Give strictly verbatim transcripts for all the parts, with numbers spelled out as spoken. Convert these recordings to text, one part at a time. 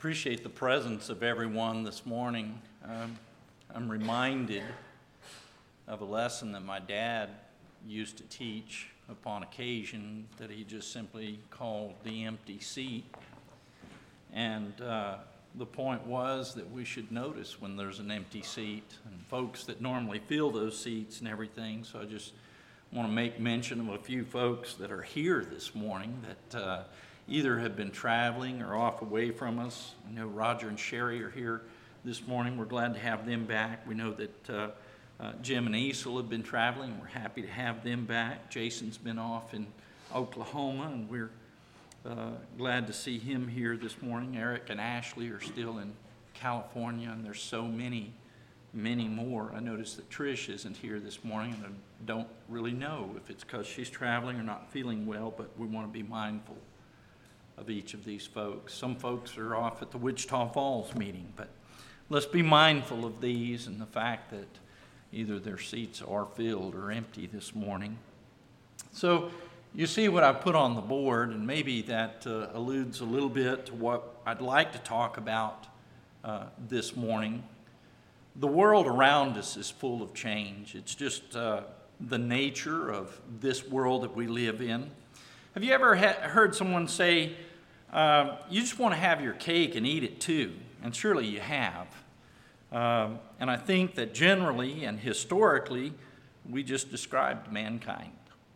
appreciate the presence of everyone this morning. Um, I'm reminded of a lesson that my dad used to teach upon occasion that he just simply called the empty seat. And uh, the point was that we should notice when there's an empty seat and folks that normally fill those seats and everything. So I just want to make mention of a few folks that are here this morning that uh, either have been traveling or off away from us. I know Roger and Sherry are here this morning. We're glad to have them back. We know that uh, uh, Jim and Esel have been traveling. We're happy to have them back. Jason's been off in Oklahoma, and we're uh, glad to see him here this morning. Eric and Ashley are still in California, and there's so many, many more. I noticed that Trish isn't here this morning, and I don't really know if it's because she's traveling or not feeling well, but we want to be mindful of each of these folks. Some folks are off at the Wichita Falls meeting, but let's be mindful of these and the fact that either their seats are filled or empty this morning. So you see what I put on the board, and maybe that uh, alludes a little bit to what I'd like to talk about uh, this morning. The world around us is full of change. It's just uh, the nature of this world that we live in. Have you ever ha- heard someone say, uh, you just want to have your cake and eat it too? And surely you have. Um, and I think that generally and historically, we just described mankind.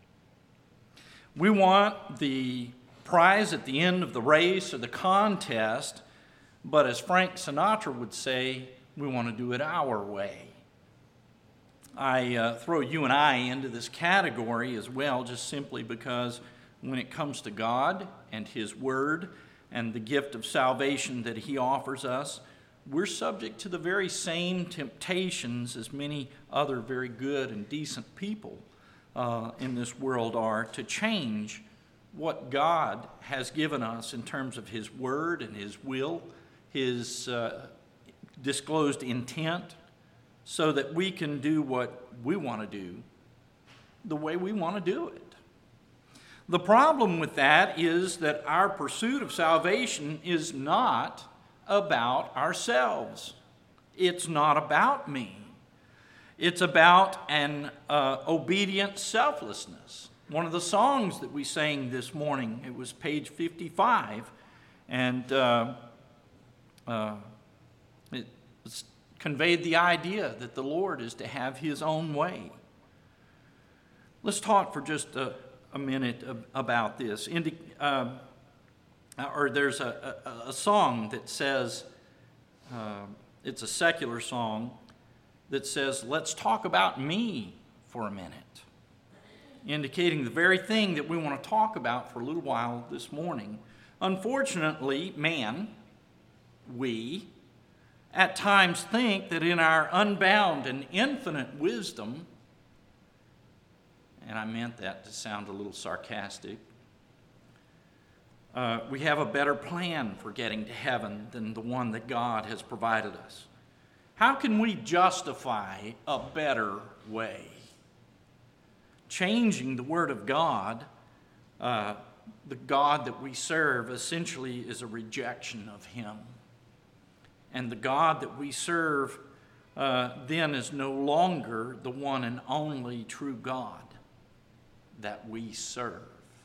We want the prize at the end of the race or the contest, but as Frank Sinatra would say, we want to do it our way. I uh, throw you and I into this category as well, just simply because when it comes to God and His Word and the gift of salvation that He offers us, we're subject to the very same temptations as many other very good and decent people uh, in this world are to change what God has given us in terms of His Word and His will, His uh, disclosed intent, so that we can do what we want to do the way we want to do it. The problem with that is that our pursuit of salvation is not about ourselves. It's not about me. It's about an uh, obedient selflessness. One of the songs that we sang this morning, it was page fifty-five, and uh, uh, it conveyed the idea that the Lord is to have His own way. Let's talk for just a a minute about this. Indi- uh, or there's a, a, a song that says, uh, it's a secular song that says, let's talk about me for a minute, indicating the very thing that we want to talk about for a little while this morning. Unfortunately, man, we, at times think that in our unbound and infinite wisdom, and I meant that to sound a little sarcastic, uh, we have a better plan for getting to heaven than the one that God has provided us. How can we justify a better way? Changing the Word of God, uh, the God that we serve, essentially is a rejection of Him. And the God that we serve uh, then is no longer the one and only true God that we serve.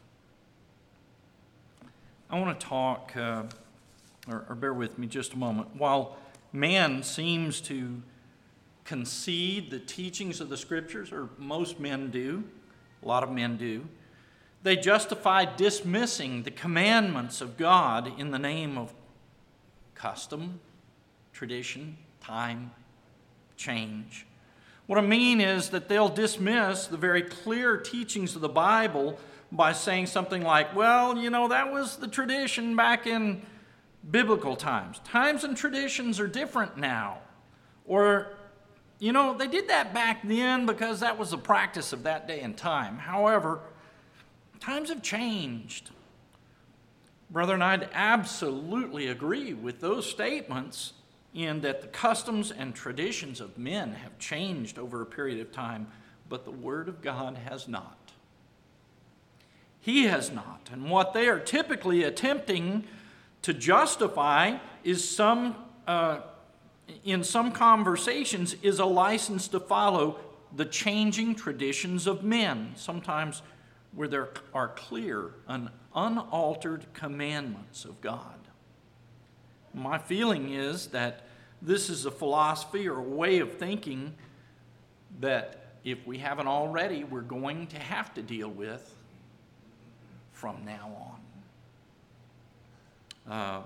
I want to talk, uh, or, or bear with me just a moment. While man seems to concede the teachings of the Scriptures, or most men do, a lot of men do, they justify dismissing the commandments of God in the name of custom, tradition, time, change. What I mean is that they'll dismiss the very clear teachings of the Bible by saying something like, well, you know, that was the tradition back in biblical times. Times and traditions are different now. Or, you know, they did that back then because that was the practice of that day and time. However, times have changed. Brethren, I'd absolutely agree with those statements in that the customs and traditions of men have changed over a period of time, but the Word of God has not. He has not. And what they are typically attempting To justify is some, uh, in some conversations, is a license to follow the changing traditions of men, sometimes where there are clear and unaltered commandments of God. My feeling is that this is a philosophy or a way of thinking that if we haven't already, we're going to have to deal with from now on. Uh,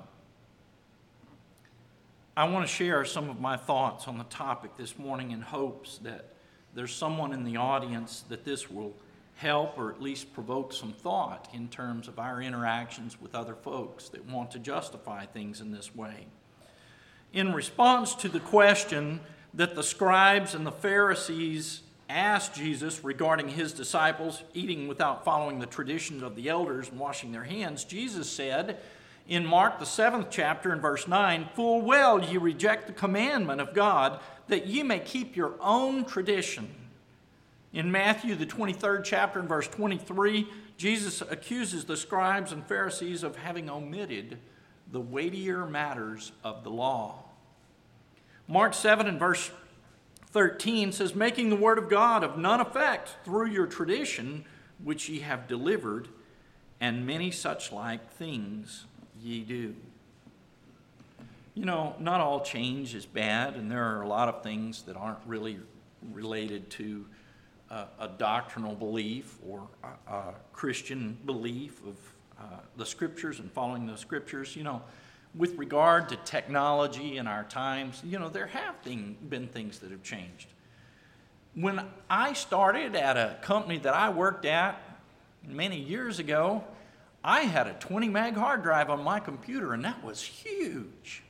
I want to share some of my thoughts on the topic this morning in hopes that there's someone in the audience that this will help or at least provoke some thought in terms of our interactions with other folks that want to justify things in this way. In response to the question that the scribes and the Pharisees asked Jesus regarding his disciples eating without following the traditions of the elders and washing their hands, Jesus said in Mark the seventh chapter in verse nine, "Full well ye reject the commandment of God, that ye may keep your own tradition." In Matthew the twenty-third chapter in verse twenty-three, Jesus accuses the scribes and Pharisees of having omitted the weightier matters of the law. Mark seven and verse thirteen says, "Making the word of God of none effect through your tradition, which ye have delivered, and many such like things ye do." You know, not all change is bad, and there are a lot of things that aren't really related to uh, a doctrinal belief or a, a Christian belief of uh, the Scriptures and following the Scriptures. You know, with regard to technology in our times, you know, there have thing, been things that have changed. When I started at a company that I worked at many years ago, I had a twenty meg hard drive on my computer, and that was huge.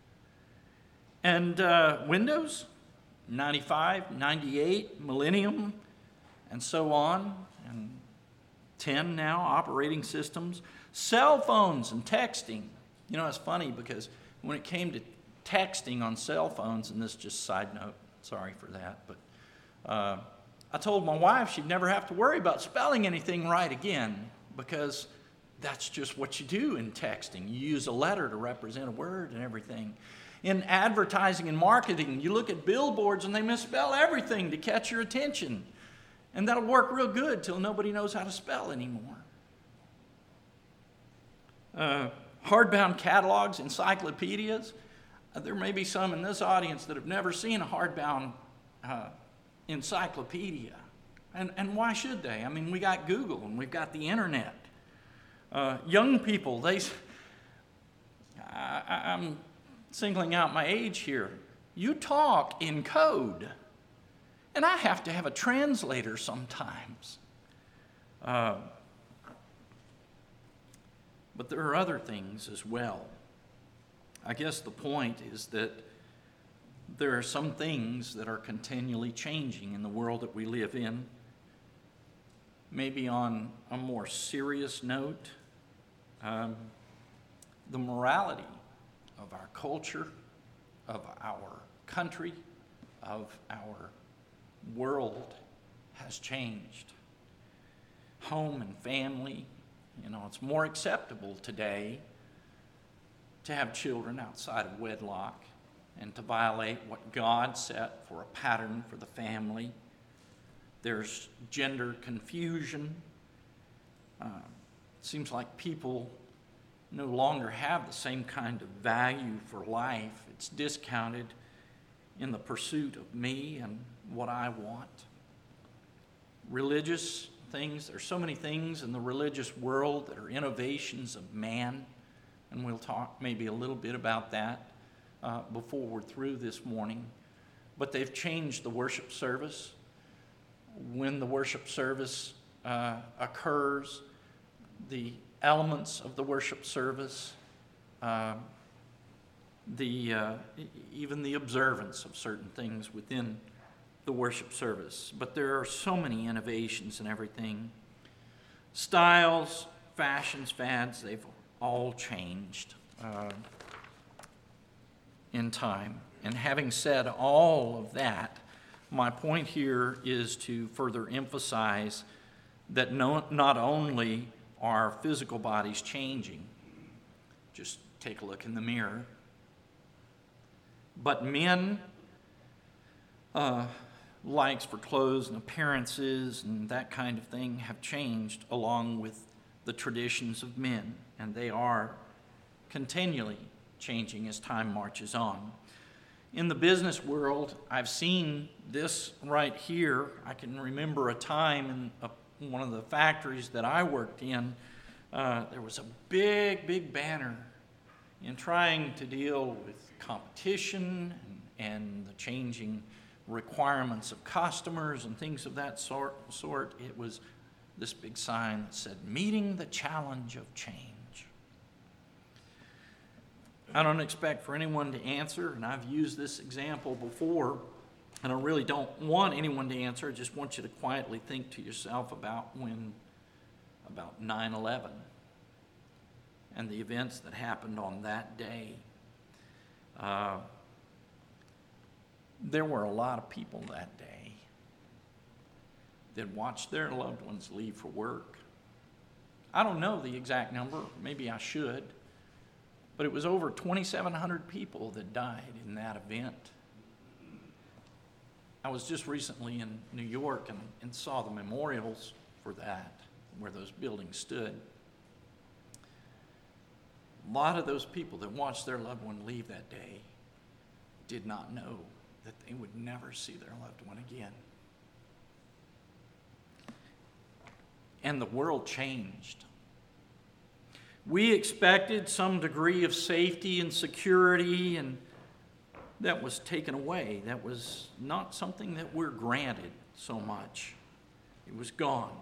And uh, Windows, ninety-five, ninety-eight, Millennium, and so on, and ten now, operating systems, cell phones and texting. You know, it's funny because when it came to texting on cell phones, and this is just a side note, sorry for that, but uh, I told my wife she'd never have to worry about spelling anything right again, because that's just what you do in texting. You use a letter to represent a word and everything. In advertising and marketing, you look at billboards and they misspell everything to catch your attention. And that'll work real good till nobody knows how to spell anymore. Uh, hardbound catalogs, encyclopedias. Uh, there may be some in this audience that have never seen a hardbound uh, encyclopedia. And, and why should they? I mean, we got Google and we've got the internet. Uh, young people, they, I, I'm singling out my age here. You talk in code, and I have to have a translator sometimes. Uh, but there are other things as well. I guess the point is that there are some things that are continually changing in the world that we live in. Maybe on a more serious note, um, the morality of our culture, of our country, of our world has changed. Home and family, you know, it's more acceptable today to have children outside of wedlock and to violate what God set for a pattern for the family. There's gender confusion. Uh, it seems like people no longer have the same kind of value for life. It's discounted in the pursuit of me and what I want. Religious things, there's so many things in the religious world that are innovations of man, and we'll talk maybe a little bit about that uh, before we're through this morning. But they've changed the worship service. When the worship service uh, occurs, the elements of the worship service, uh, the uh, even the observance of certain things within the worship service. But there are so many innovations and everything. Styles, fashions, fads, they've all changed uh, in time. And having said all of that, my point here is to further emphasize that no, not only are physical bodies changing, just take a look in the mirror. But men, uh, likes for clothes and appearances and that kind of thing have changed along with the traditions of men, and they are continually changing as time marches on. In the business world, I've seen this right here. I can remember a time in a, one of the factories that I worked in, uh, there was a big, big banner in trying to deal with competition and, and the changing requirements of customers and things of that sort, sort. It was this big sign that said, "Meeting the challenge of change." I don't expect for anyone to answer, and I've used this example before, and I really don't want anyone to answer. I just want you to quietly think to yourself about when, about nine eleven and the events that happened on that day. Uh, there were a lot of people that day that watched their loved ones leave for work. I don't know the exact number, maybe I should. But it was over twenty-seven hundred people that died in that event. I was just recently in New York and, and saw the memorials for that, where those buildings stood. A lot of those people that watched their loved one leave that day did not know that they would never see their loved one again. And the world changed. We expected some degree of safety and security, and that was taken away. That was not something that we're granted so much. It was gone.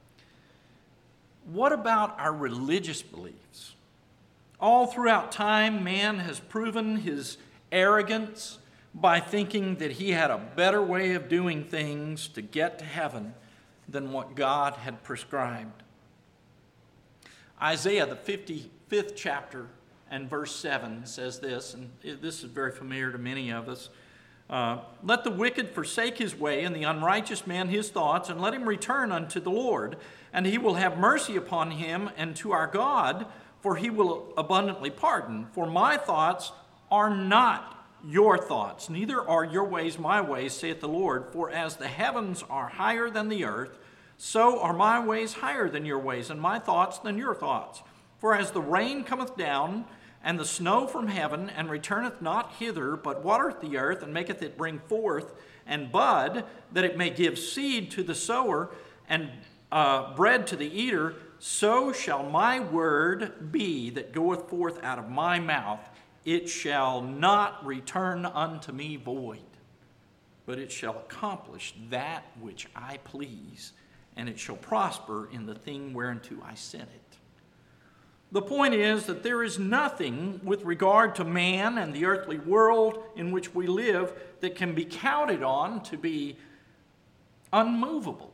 What about our religious beliefs? All throughout time, man has proven his arrogance by thinking that he had a better way of doing things to get to heaven than what God had prescribed. Isaiah, the fifty-fifth chapter and verse seven says this, and this is very familiar to many of us. Uh, Let the wicked forsake his way, and the unrighteous man his thoughts, and let him return unto the Lord, and he will have mercy upon him and to our God, for he will abundantly pardon. For my thoughts are not your thoughts, neither are your ways my ways, saith the Lord. For as the heavens are higher than the earth, so are my ways higher than your ways, and my thoughts than your thoughts. For as the rain cometh down, and the snow from heaven, and returneth not hither, but watereth the earth, and maketh it bring forth and bud, that it may give seed to the sower, and uh, bread to the eater, so shall my word be that goeth forth out of my mouth. It shall not return unto me void, but it shall accomplish that which I please, and it shall prosper in the thing whereunto I sent it. The point is that there is nothing with regard to man and the earthly world in which we live that can be counted on to be unmovable,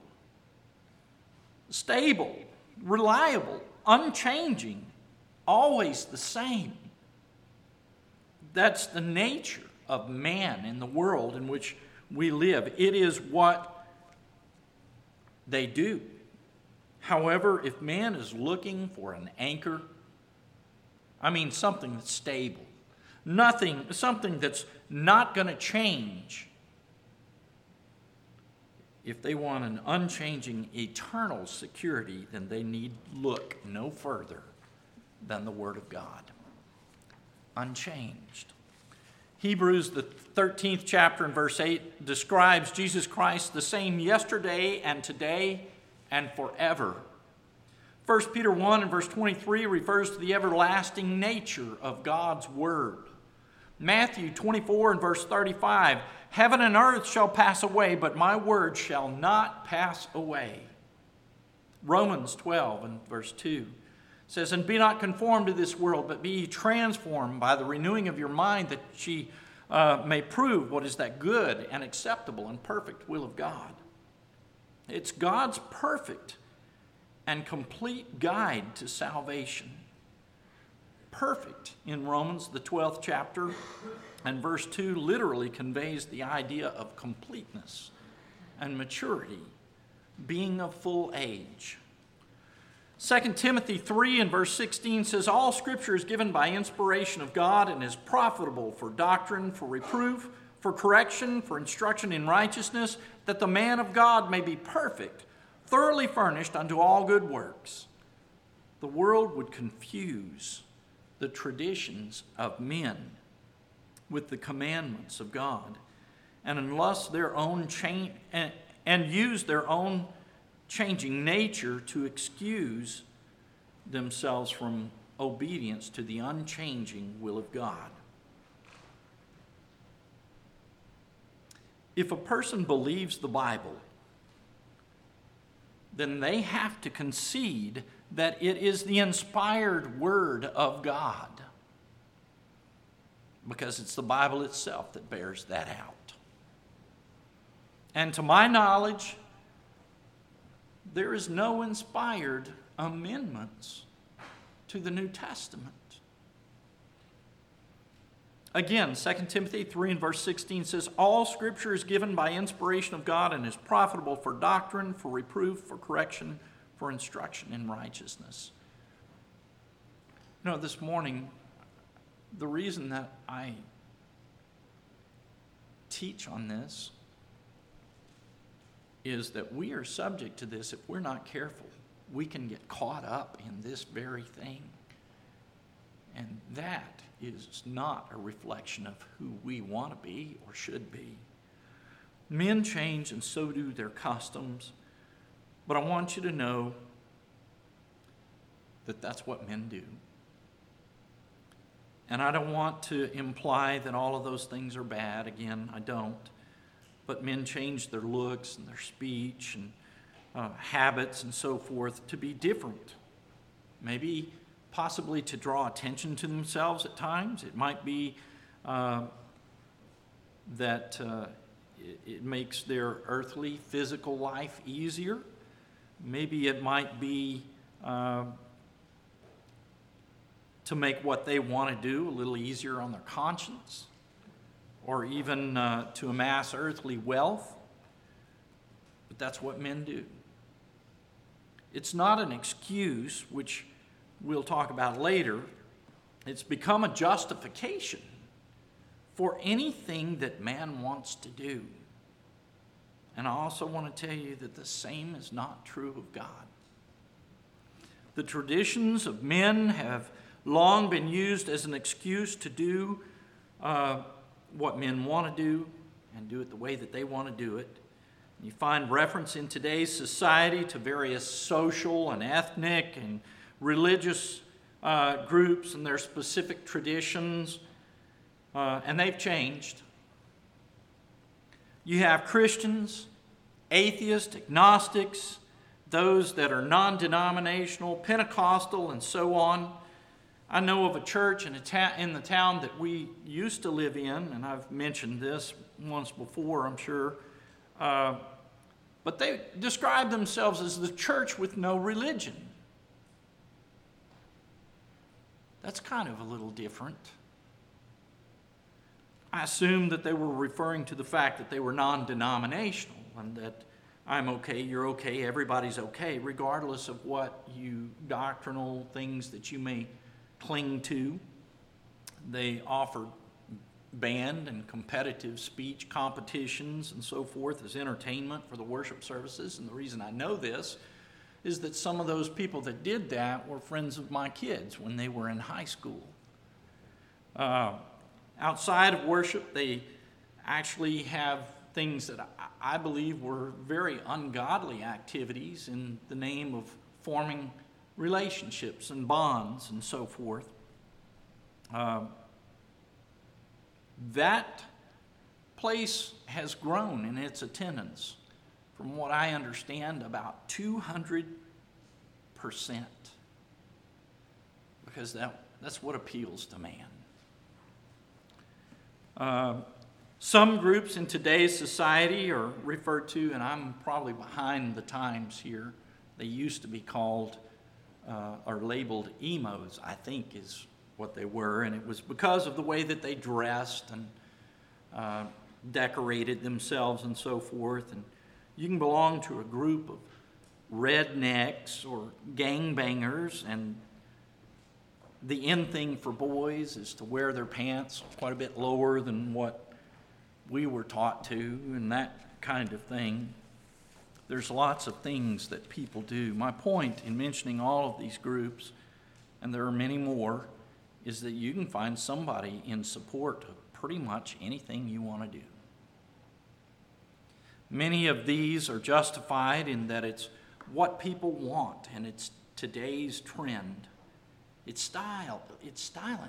stable, reliable, unchanging, always the same. That's the nature of man in the world in which we live. It is what they do. However, if man is looking for an anchor, I mean something that's stable, nothing, something that's not going to change, if they want an unchanging eternal security, then they need look no further than the Word of God. Unchanged. Hebrews, the thirteenth chapter and verse eight, describes Jesus Christ the same yesterday and today and forever. First Peter one and verse twenty-three refers to the everlasting nature of God's Word. Matthew twenty-four and verse thirty-five, heaven and earth shall pass away, but my word shall not pass away. Romans twelve and verse two says, and be not conformed to this world, but be ye transformed by the renewing of your mind, that ye uh, may prove what is that good and acceptable and perfect will of God. It's God's perfect and complete guide to salvation. Perfect in Romans, the twelfth chapter, and verse two literally conveys the idea of completeness and maturity, being of full age. Second Timothy three and verse sixteen says, all Scripture is given by inspiration of God and is profitable for doctrine, for reproof, for correction, for instruction in righteousness, that the man of God may be perfect, thoroughly furnished unto all good works. The world would confuse the traditions of men with the commandments of God, and unless their own change and, and use their own changing nature to excuse themselves from obedience to the unchanging will of God. If a person believes the Bible, then they have to concede that it is the inspired Word of God, because it's the Bible itself that bears that out. And to my knowledge, there is no inspired amendments to the New Testament. Again, Second Timothy three and verse sixteen says, all Scripture is given by inspiration of God and is profitable for doctrine, for reproof, for correction, for instruction in righteousness. You know, this morning, the reason that I teach on this is that we are subject to this. If we're not careful, we can get caught up in this very thing. And that is not a reflection of who we want to be or should be. Men change, and so do their customs. But I want you to know that that's what men do. And I don't want to imply that all of those things are bad. Again, I don't. But men change their looks and their speech and uh, habits and so forth to be different. Maybe possibly to draw attention to themselves at times. It might be uh, that uh, it, it makes their earthly, physical life easier. Maybe it might be uh, to make what they want to do a little easier on their conscience, or even uh, to amass earthly wealth. But that's what men do. It's not an excuse, which we'll talk about later. It's become a justification for anything that man wants to do. And I also want to tell you that the same is not true of God. The traditions of men have long been used as an excuse to do uh, what men want to do and do it the way that they want to do it. You find reference in today's society to various social and ethnic and religious uh, groups and their specific traditions, uh, and they've changed. You have Christians, atheists, agnostics, those that are non-denominational, Pentecostal, and so on. I know of a church in, a ta- in the town that we used to live in, and I've mentioned this once before, I'm sure, uh, but they describe themselves as the church with no religion. That's kind of a little different. I assume that they were referring to the fact that they were non-denominational and that I'm okay, you're okay, everybody's okay, regardless of what you doctrinal things that you may cling to. They offered band and competitive speech competitions and so forth as entertainment for the worship services. And the reason I know this is that some of those people that did that were friends of my kids when they were in high school. Uh, outside of worship, they actually have things that I, I believe were very ungodly activities in the name of forming relationships and bonds and so forth. Uh, that place has grown in its attendance, from what I understand, about two hundred percent, because that, that's what appeals to man. Uh, some groups in today's society are referred to, and I'm probably behind the times here, they used to be called uh, or labeled emos, I think is what they were, and it was because of the way that they dressed and uh, decorated themselves and so forth. And you can belong to a group of rednecks or gangbangers, and the in thing for boys is to wear their pants quite a bit lower than what we were taught to, and that kind of thing. There's lots of things that people do. My point in mentioning all of these groups, and there are many more, is that you can find somebody in support of pretty much anything you want to do. Many of these are justified in that it's what people want, and it's today's trend. It's style, it's styling.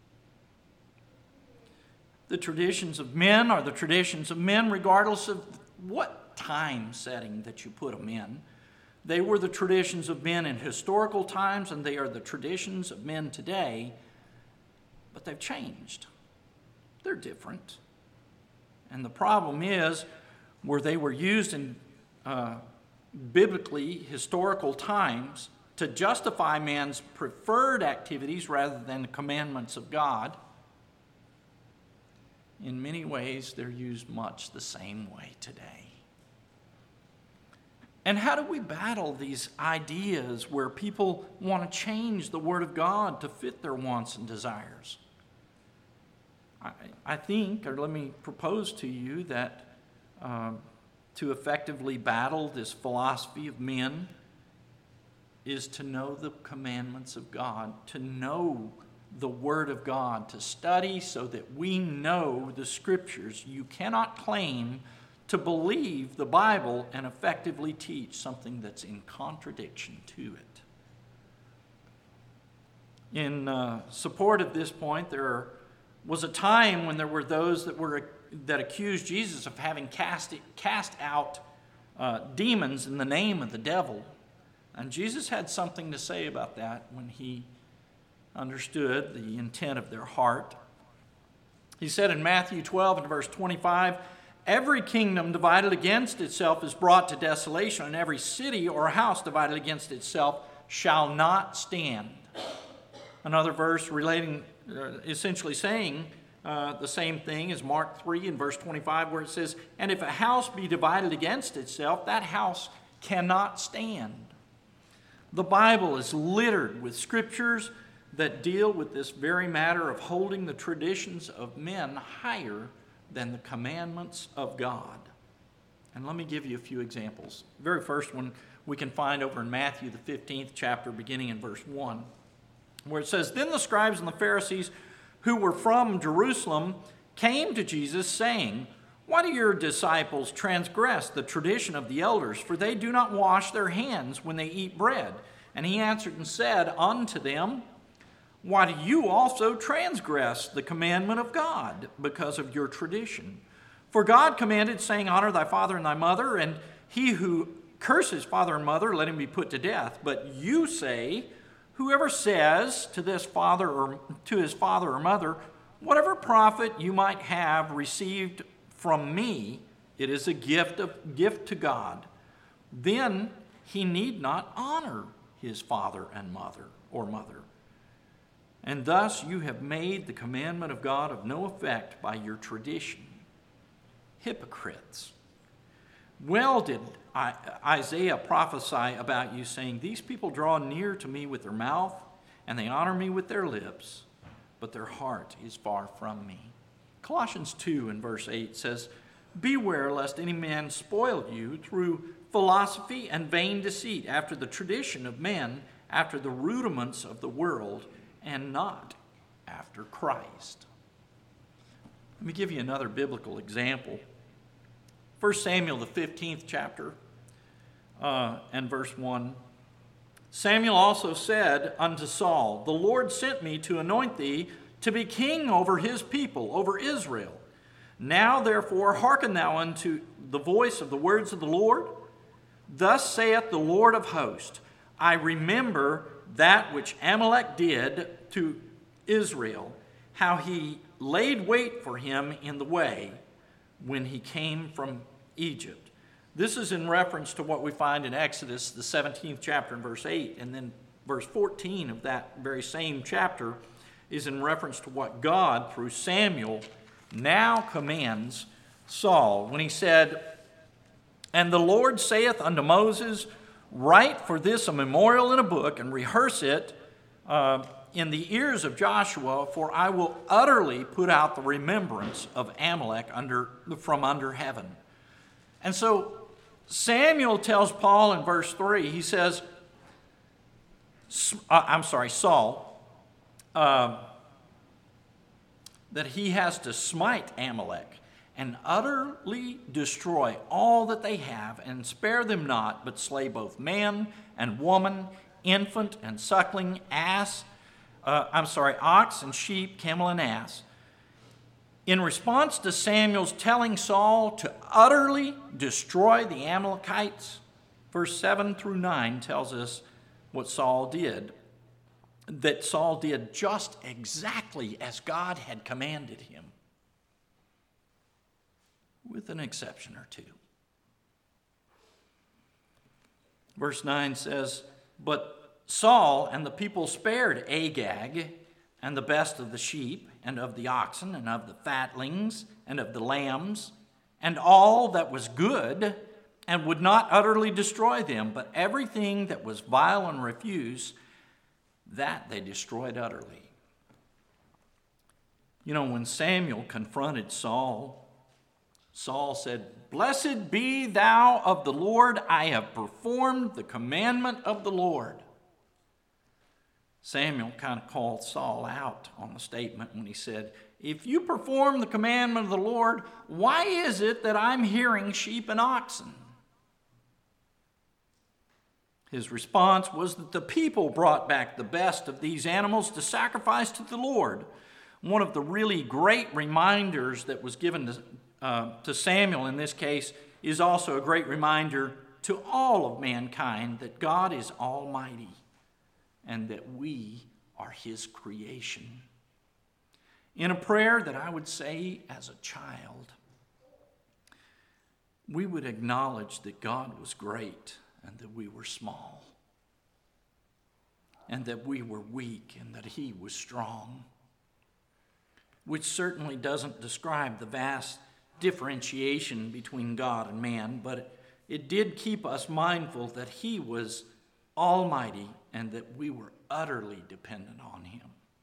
The traditions of men are the traditions of men regardless of what time setting that you put them in. They were the traditions of men in historical times, and they are the traditions of men today, but they've changed. They're different. And the problem is, where they were used in uh, biblically historical times to justify man's preferred activities rather than the commandments of God, in many ways they're used much the same way today. And how do we battle these ideas where people want to change the Word of God to fit their wants and desires? I, I think, or let me propose to you that um, to effectively battle this philosophy of men is to know the commandments of God, to know the Word of God, to study so that we know the Scriptures. You cannot claim to believe the Bible and effectively teach something that's in contradiction to it. In uh, support of this point, there was a time when there were those that were that accused Jesus of having cast cast out uh, demons in the name of the devil, and Jesus had something to say about that when he understood the intent of their heart. He said in Matthew twelve and verse twenty-five, "Every kingdom divided against itself is brought to desolation, and every city or house divided against itself shall not stand." Another verse relating, uh, essentially saying uh, the same thing as Mark three and verse twenty-five, where it says, "And if a house be divided against itself, that house cannot stand." The Bible is littered with scriptures that deal with this very matter of holding the traditions of men higher than the commandments of God. And let me give you a few examples. The very first one we can find over in Matthew, the fifteenth chapter, beginning in verse one, where it says, "Then the scribes and the Pharisees who were from Jerusalem came to Jesus, saying, 'Why do your disciples transgress the tradition of the elders? For they do not wash their hands when they eat bread.' And he answered and said unto them, 'Why do you also transgress the commandment of God because of your tradition? For God commanded, saying, Honor thy father and thy mother, and he who curses father and mother, let him be put to death. But you say, Whoever says to this father or to his father or mother, Whatever profit you might have received from me, it is a gift of gift to God, then he need not honor his father and mother or mother. And thus you have made the commandment of God of no effect by your tradition. Hypocrites! Well did Isaiah prophesy about you, saying, These people draw near to me with their mouth, and they honor me with their lips, but their heart is far from me.'" Colossians two and verse eight says, "Beware lest any man spoil you through philosophy and vain deceit, after the tradition of men, after the rudiments of the world, and not after Christ." Let me give you another biblical example. First Samuel, the fifteenth chapter, uh, and verse one. "Samuel also said unto Saul, The Lord sent me to anoint thee to be king over his people, over Israel. Now therefore hearken thou unto the voice of the words of the Lord. Thus saith the Lord of hosts, I remember that which Amalek did to Israel, how he laid wait for him in the way when he came from Egypt." This is in reference to what we find in Exodus, the seventeenth chapter, and verse eight. And then verse fourteen of that very same chapter is in reference to what God, through Samuel, now commands Saul when he said, "And the Lord saith unto Moses, Write for this a memorial in a book and rehearse it uh, in the ears of Joshua, for I will utterly put out the remembrance of Amalek under, from under heaven. And so Samuel tells Paul in verse three, he says, uh, I'm sorry, Saul, uh, that he has to smite Amalek and utterly destroy all that they have, and spare them not, but slay both man and woman, infant and suckling, ass, uh, I'm sorry, ox and sheep, camel and ass. In response to Samuel's telling Saul to utterly destroy the Amalekites, verse seven through nine tells us what Saul did. That Saul did just exactly as God had commanded him, with an exception or two. Verse nine says, but Saul and the people spared Agag and the best of the sheep and of the oxen and of the fatlings and of the lambs and all that was good, and would not utterly destroy them, but everything that was vile and refuse, that they destroyed utterly. You know, when Samuel confronted Saul, Saul said, blessed be thou of the Lord, I have performed the commandment of the Lord. Samuel kind of called Saul out on the statement when he said, if you perform the commandment of the Lord, why is it that I'm hearing sheep and oxen? His response was that the people brought back the best of these animals to sacrifice to the Lord. One of the really great reminders that was given to, uh, to Samuel in this case is also a great reminder to all of mankind that God is almighty and that we are his creation. In a prayer that I would say as a child, we would acknowledge that God was great and that we were small, and that we were weak and that he was strong, which certainly doesn't describe the vast differentiation between God and man, but it, it did keep us mindful that he was almighty and that we were utterly dependent on him.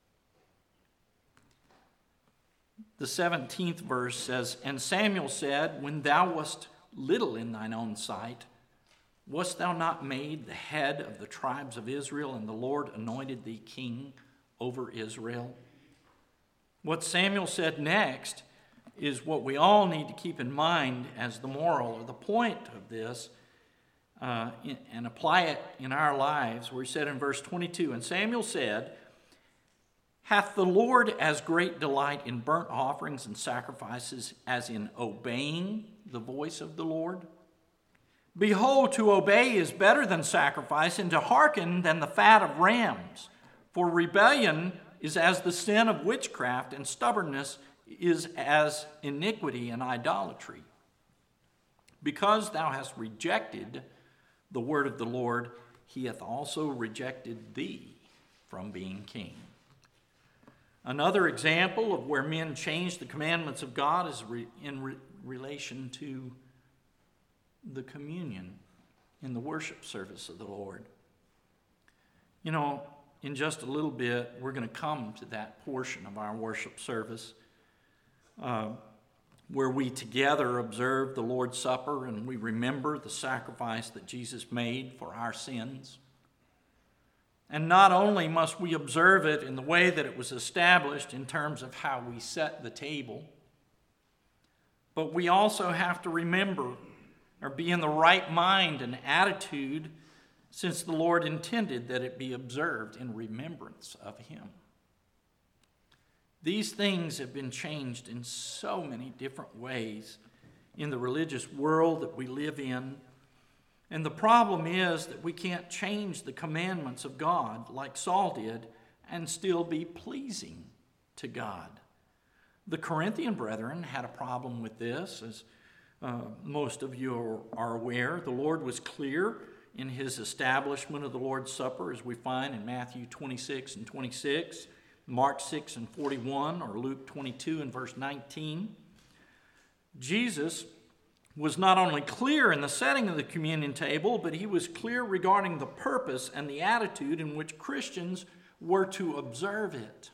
The seventeenth verse says, and Samuel said, when thou wast little in thine own sight, wast thou not made the head of the tribes of Israel, and the Lord anointed thee king over Israel? What Samuel said next is what we all need to keep in mind as the moral or the point of this, uh, and apply it in our lives, where he said in verse twenty-two, and Samuel said, hath the Lord as great delight in burnt offerings and sacrifices as in obeying the voice of the Lord? Behold, to obey is better than sacrifice, and to hearken than the fat of rams. For rebellion is as the sin of witchcraft, and stubbornness is as iniquity and idolatry. Because thou hast rejected the word of the Lord, he hath also rejected thee from being king. Another example of where men change the commandments of God is re- in re- relation to the communion in the worship service of the Lord. You know, in just a little bit, we're going to come to that portion of our worship service uh, where we together observe the Lord's Supper and we remember the sacrifice that Jesus made for our sins. And not only must we observe it in the way that it was established in terms of how we set the table, but we also have to remember or be in the right mind and attitude, since the Lord intended that it be observed in remembrance of him. These things have been changed in so many different ways in the religious world that we live in. And the problem is that we can't change the commandments of God like Saul did and still be pleasing to God. The Corinthian brethren had a problem with this, as uh, most of you are, are aware. The Lord was clear in his establishment of the Lord's Supper, as we find in Matthew twenty-six and twenty-six, Mark six and forty-one, or Luke twenty-two and verse nineteen. Jesus was not only clear in the setting of the communion table, but he was clear regarding the purpose and the attitude in which Christians were to observe it.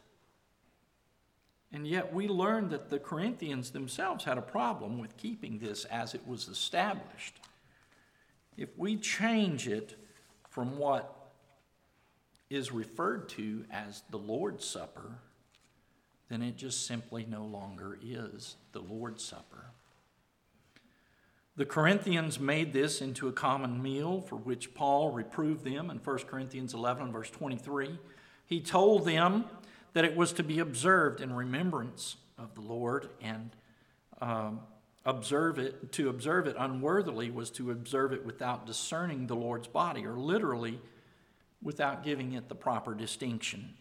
And yet we learned that the Corinthians themselves had a problem with keeping this as it was established. If we change it from what is referred to as the Lord's Supper, then it just simply no longer is the Lord's Supper. The Corinthians made this into a common meal, for which Paul reproved them in First Corinthians eleven, verse twenty-three. He told them that it was to be observed in remembrance of the Lord, and um, observe it. To observe it unworthily was to observe it without discerning the Lord's body, or literally without giving it the proper distinction.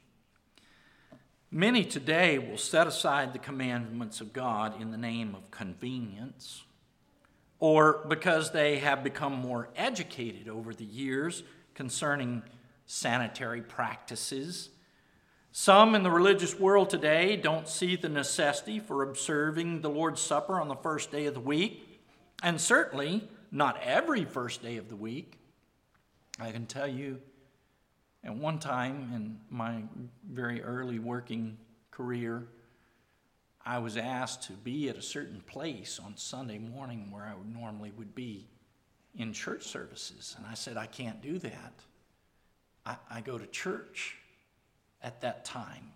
Many today will set aside the commandments of God in the name of convenience, or because they have become more educated over the years concerning sanitary practices. Some in the religious world today don't see the necessity for observing the Lord's Supper on the first day of the week, and certainly not every first day of the week. I can tell you, at one time in my very early working career, I was asked to be at a certain place on Sunday morning where I would normally would be in church services. And I said, I can't do that. I, I go to church at that time.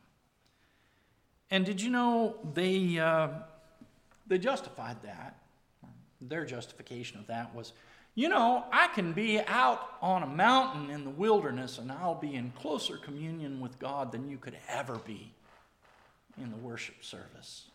And did you know they, uh, they justified that? Their justification of that was, you know, I can be out on a mountain in the wilderness and I'll be in closer communion with God than you could ever be in the worship service.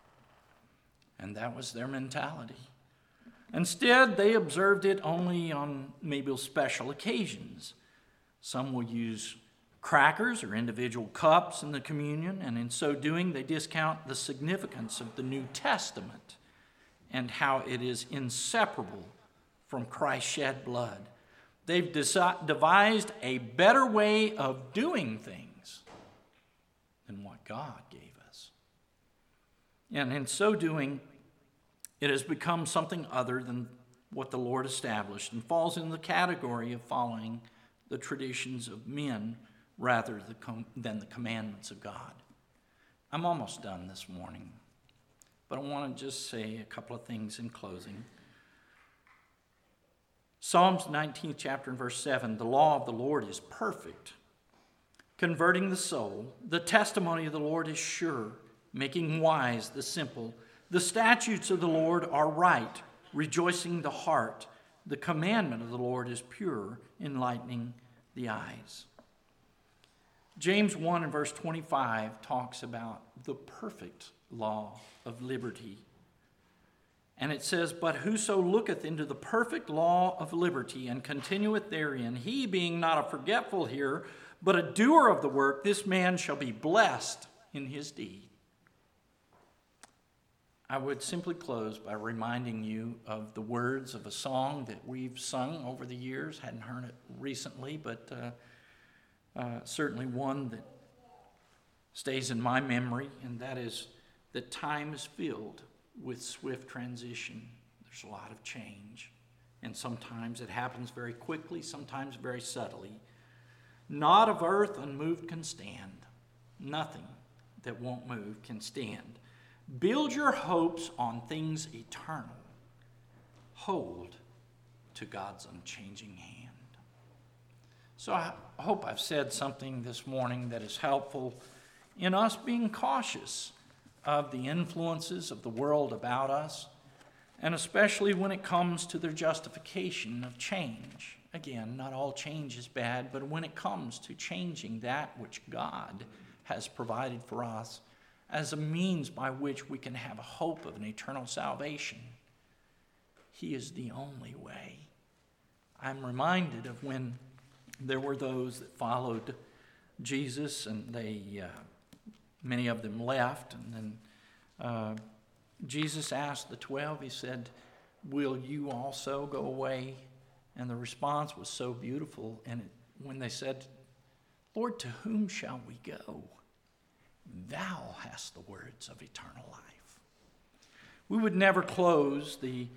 And that was their mentality. Instead, they observed it only on maybe special occasions. Some will use crackers or individual cups in the communion, and in so doing, they discount the significance of the New Testament and how it is inseparable from Christ's shed blood. They've desi- devised a better way of doing things than what God gave us. And in so doing, it has become something other than what the Lord established and falls in the category of following the traditions of men rather than the commandments of God. I'm almost done this morning, but I want to just say a couple of things in closing. Psalms nineteenth chapter and verse seven, the law of the Lord is perfect, converting the soul. The testimony of the Lord is sure, making wise the simple. The statutes of the Lord are right, rejoicing the heart. The commandment of the Lord is pure, enlightening the eyes. James one and verse twenty-five talks about the perfect law of liberty. And it says, but whoso looketh into the perfect law of liberty and continueth therein, he being not a forgetful hearer, but a doer of the work, this man shall be blessed in his deed. I would simply close by reminding you of the words of a song that we've sung over the years. Hadn't heard it recently, but uh, uh, certainly one that stays in my memory, and that is that time is filled with swift transition. There's a lot of change, and sometimes it happens very quickly, sometimes very subtly. Naught of earth unmoved can stand. Nothing that won't move can stand. Build your hopes on things eternal. Hold to God's unchanging hand. So I hope I've said something this morning that is helpful in us being cautious of the influences of the world about us, and especially when it comes to their justification of change. Again, not all change is bad, but when it comes to changing that which God has provided for us as a means by which we can have a hope of an eternal salvation, He is the only way. I'm reminded of when there were those that followed Jesus, and they uh, many of them left, and then uh, Jesus asked the twelve, he said, will you also go away? And the response was so beautiful, and it, when they said, Lord, to whom shall we go? Thou hast the words of eternal life. We would never close the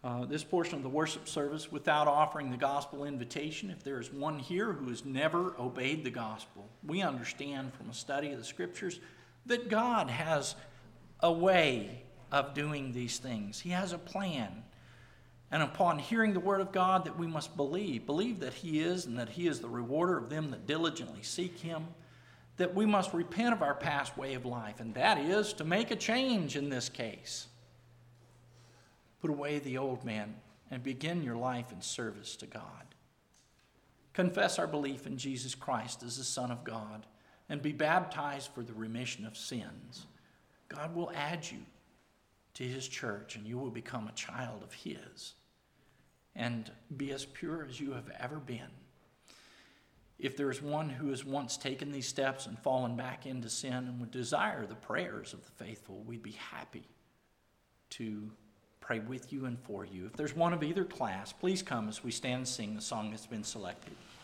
uh, this portion of the worship service without offering the gospel invitation. If there is one here who has never obeyed the gospel, we understand from a study of the Scriptures that God has a way of doing these things. He has a plan. And upon hearing the word of God, that we must believe, believe that he is and that he is the rewarder of them that diligently seek him, that we must repent of our past way of life, and that is to make a change in this case. Put away the old man and begin your life in service to God. Confess our belief in Jesus Christ as the Son of God and be baptized for the remission of sins. God will add you to his church, and you will become a child of his and be as pure as you have ever been. If there is one who has once taken these steps and fallen back into sin and would desire the prayers of the faithful, we'd be happy to pray with you and for you. If there's one of either class, please come as we stand and sing the song that's been selected.